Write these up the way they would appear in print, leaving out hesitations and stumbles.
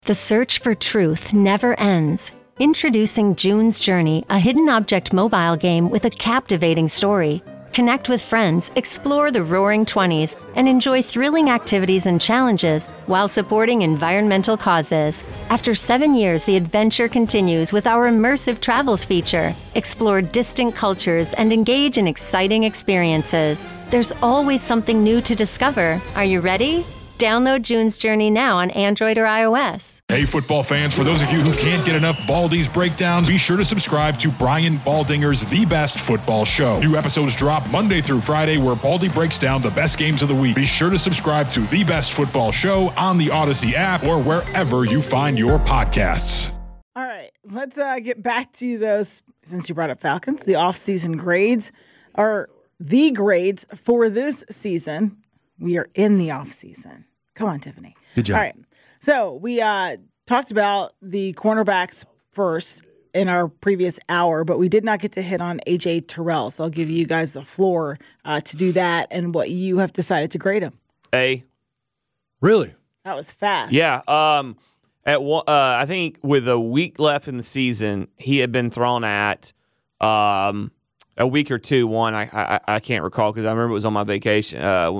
The search for truth never ends. Introducing June's Journey, a hidden object mobile game with a captivating story. Connect with friends, explore the Roaring '20s, and enjoy thrilling activities and challenges while supporting environmental causes. After 7 years, the adventure continues with our immersive travels feature. Explore distant cultures and engage in exciting experiences. There's always something new to discover. Are you ready? Download June's Journey now on Android or iOS. Hey, football fans, for those of you who can't get enough Baldy's breakdowns, be sure to subscribe to Brian Baldinger's The Best Football Show. New episodes drop Monday through Friday where Baldy breaks down the best games of the week. Be sure to subscribe to The Best Football Show on the Odyssey app or wherever you find your podcasts. All right, let's get back to those, since you brought up Falcons, the off-season grades are the grades for this season. We are in the off-season. Come on, Tiffany. Good job. All right. So we talked about the cornerbacks first in our previous hour, but we did not get to hit on A.J. Terrell. So I'll give you guys the floor to do that and what you have decided to grade him. A. Really? That was fast. Yeah. I think with a week left in the season, he had been thrown at a week or two. I can't recall because I remember it was on my vacation.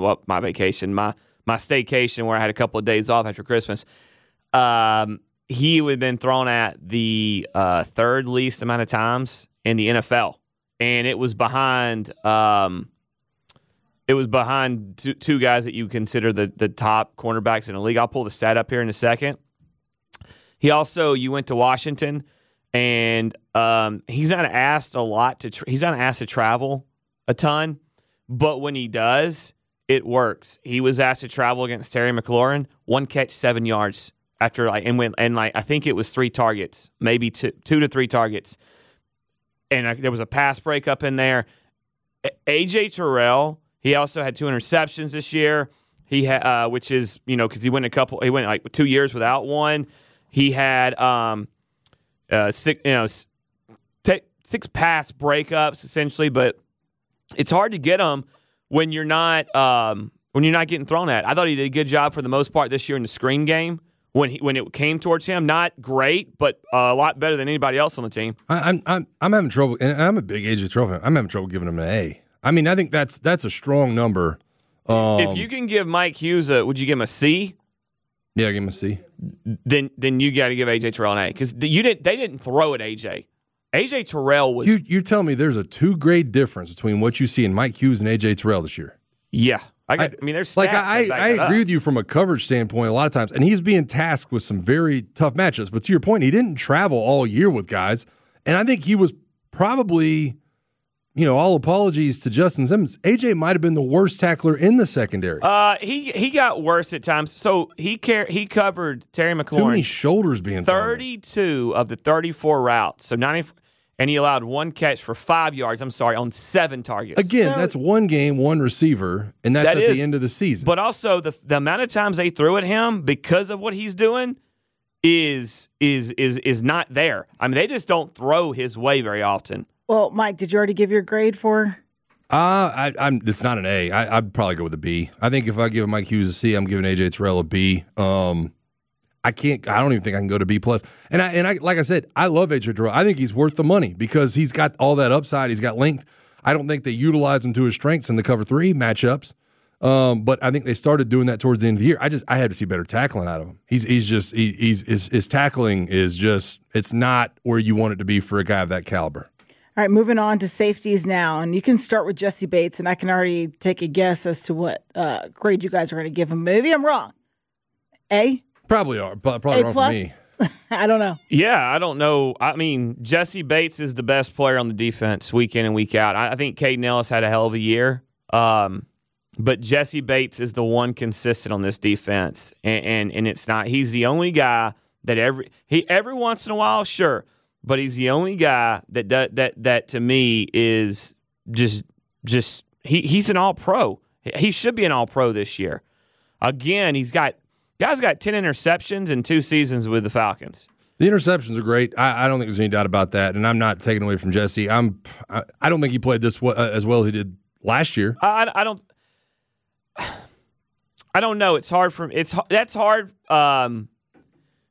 My staycation where I had a couple of days off after Christmas. He would have been thrown at the third least amount of times in the NFL, and it was behind. Two guys that you consider the top cornerbacks in the league. I'll pull the stat up here in a second. You went to Washington, and he's not asked a lot he's not asked to travel a ton, but when he does, it works. He was asked to travel against Terry McLaurin, 1 catch, 7 yards after I think it was 3 targets, maybe two to 3 targets, and there was a pass breakup in there. A.J. Terrell, he also had 2 interceptions this year. He had, which is because he went like 2 years without one. He had 6 pass breakups essentially, but it's hard to get them when you're not getting thrown at. I thought he did a good job for the most part this year in the screen game when it came towards him. Not great, but a lot better than anybody else on the team. I'm having trouble, and I'm a big A.J. Terrell fan. I'm having trouble giving him an A. I mean, I think that's a strong number. If you can give Mike Hughes would you give him a C? Yeah, give him a C. Then you got to give A.J. Terrell an A because they didn't throw at A.J. A.J. Terrell was. You're telling me there's a 2-grade difference between what you see in Mike Hughes and A.J. Terrell this year? Yeah. There's stats I agree with you from a coverage standpoint a lot of times, and he's being tasked with some very tough matchups. But to your point, he didn't travel all year with guys, and I think he was probably, all apologies to Justin Simmons, A.J. might have been the worst tackler in the secondary. He got worse at times. So he covered Terry McLaurin. Too many shoulders being 32 of the 34 routes, so 90. And he allowed 1 catch for 5 yards, on 7 targets. Again, that's one game, one receiver, and that's at the end of the season. But also the amount of times they threw at him because of what he's doing is not there. I mean, they just don't throw his way very often. Well, Mike, did you already give your grade for? It's not an A. I'd probably go with a B. I think if I give Mike Hughes a C, I'm giving A.J. Terrell a B. I don't even think I can go to B+. And I like I said, I love A.J. Terrell. I think he's worth the money because he's got all that upside. He's got length. I don't think they utilize him to his strengths in the cover 3 matchups. But I think they started doing that towards the end of the year. I had to see better tackling out of him. His tackling is just, it's not where you want it to be for a guy of that caliber. All right, moving on to safeties now. And you can start with Jessie Bates, and I can already take a guess as to what grade you guys are going to give him. Maybe I'm wrong. A? Probably wrong for me. I don't know. Yeah, I don't know. I mean, Jessie Bates is the best player on the defense week in and week out. I think Caden Ellis had a hell of a year. But Jessie Bates is the one consistent on this defense. And it's not. He's the only guy that every once in a while, sure, but he's the only guy that to me is just he's an all-pro. He should be an all-pro this year. Again, Guy's got 10 interceptions in 2 seasons with the Falcons. The interceptions are great. I don't think there's any doubt about that, and I'm not taking away from Jessie. I don't think he played this as well as he did last year. I don't know. It's hard for that's hard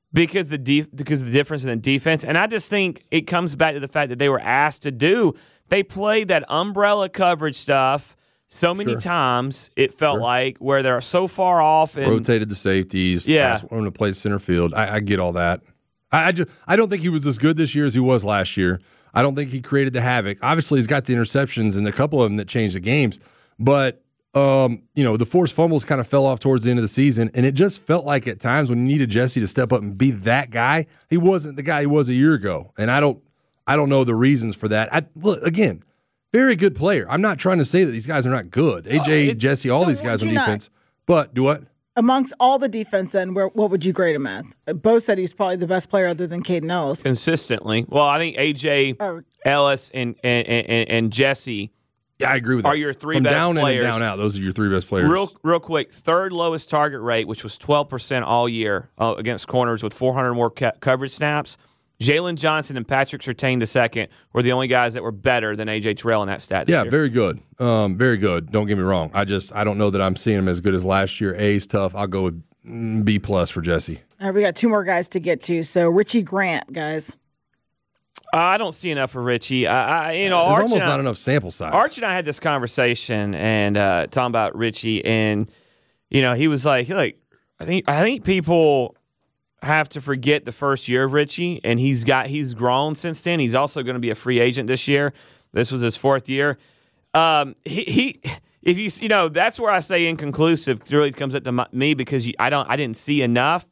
because the difference in the defense. And I just think it comes back to the fact that they were asked to do. They played that umbrella coverage stuff so many times, it felt like, where they're so far off. And rotated the safeties. Asked one to play center field. I get all that. I don't think he was as good this year as he was last year. I don't think he created the havoc. Obviously, he's got the interceptions and a couple of them that changed the games. But, the forced fumbles kind of fell off towards the end of the season, and it just felt like at times when you needed Jesse to step up and be that guy, he wasn't the guy he was a year ago. And I don't know the reasons for that. Look, again, very good player. I'm not trying to say that these guys are not good. AJ, Jesse, all these guys on defense. But do what? Amongst all the defense, then, what would you grade him at? Bo said he's probably the best player other than Caden Ellis. Consistently. Well, I think AJ, Ellis, and Jesse I agree with that. Are your three From best down players. In and down out, those are your three best players. Real quick, third lowest target rate, which was 12% all year against corners with 400 more coverage snaps. Jalen Johnson and Patrick Surtain II were the only guys that were better than A.J. Terrell in that stat this year. Very good. Very good. Don't get me wrong. I don't know that I'm seeing him as good as last year. A's tough. I'll go with B+ for Jesse. All right, we got two more guys to get to. So Richie Grant, guys. I don't see enough for Richie. There's Archie almost not enough sample size. Archie and I had this conversation and talking about Richie, and he was like, I think people have to forget the first year of Richie, and he's grown since then. He's also going to be a free agent this year. This was his fourth year. That's where I say inconclusive. It really comes up to me because I didn't see enough.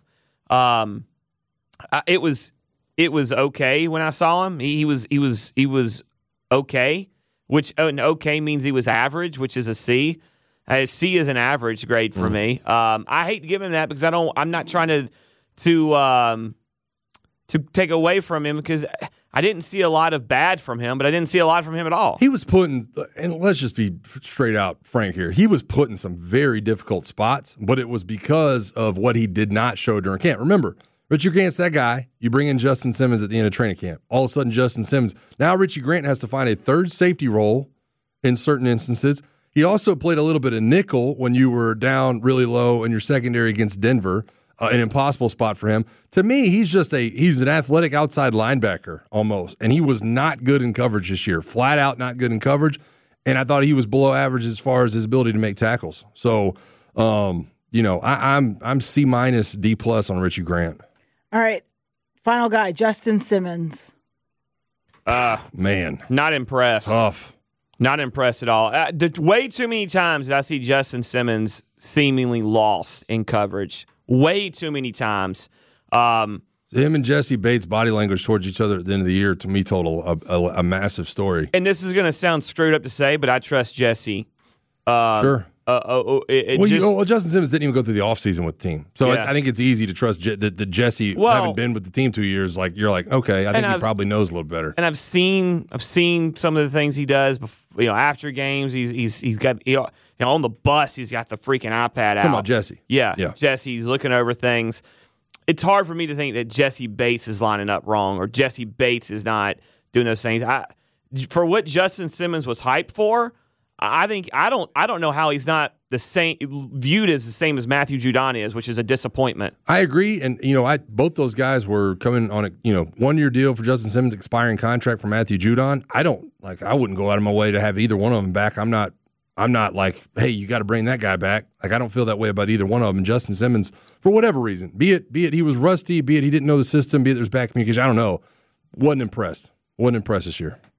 It was okay when I saw him. He was okay, which an okay means he was average, which is a C. A C is an average grade for me. I hate to give him that because I'm not trying to take away from him because I didn't see a lot of bad from him, but I didn't see a lot from him at all. He was putting, and let's just be straight out frank here, he was put in some very difficult spots, but it was because of what he did not show during camp. Remember, Richie Grant's that guy. You bring in Justin Simmons at the end of training camp. All of a sudden, Justin Simmons. Now Richie Grant has to find a third safety role in certain instances. He also played a little bit of nickel when you were down really low in your secondary against Denver. An impossible spot for him. To me, he's an athletic outside linebacker almost, and he was not good in coverage this year. Flat out not good in coverage, and I thought he was below average as far as his ability to make tackles. So, I'm C- D+ on Richie Grant. All right, final guy, Justin Simmons. Man, not impressed. Tough. Not impressed at all. Way too many times did I see Justin Simmons seemingly lost in coverage. Way too many times. Him and Jesse Bates' body language towards each other at the end of the year, to me, told a massive story. And this is going to sound screwed up to say, but I trust Jesse. Sure. Justin Simmons didn't even go through the offseason with the team. So I think it's easy to trust that Jesse, having been with the team 2 years, you're like, okay, I think he probably knows a little better. And I've seen some of the things he does after games. He's got on the bus, he's got the freaking iPad out. Talking about Jesse. Yeah. Jesse's looking over things. It's hard for me to think that Jesse Bates is lining up wrong or Jesse Bates is not doing those things. For what Justin Simmons was hyped for, I don't know how he's not the same viewed as the same as Matthew Judon is, which is a disappointment. I agree, and both those guys were coming on a 1-year deal for Justin Simmons, expiring contract for Matthew Judon. I wouldn't go out of my way to have either one of them back. I'm not like, hey, you got to bring that guy back. I don't feel that way about either one of them. And Justin Simmons, for whatever reason, be it he was rusty, be it he didn't know the system, be it there's bad communication, I don't know, wasn't impressed this year.